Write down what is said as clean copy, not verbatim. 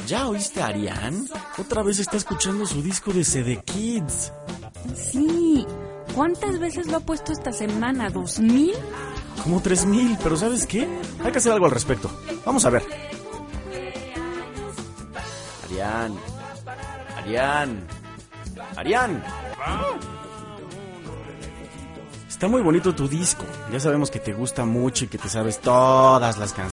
¿Ya oíste a Arián? Otra vez está escuchando su disco de CD Kids. Sí. ¿Cuántas veces lo ha puesto esta semana? ¿2000? Como 3000, pero ¿sabes qué? Hay que hacer algo al respecto. Vamos a ver. Arián. Está muy bonito tu disco. Ya sabemos que te gusta mucho y que te sabes todas las canciones.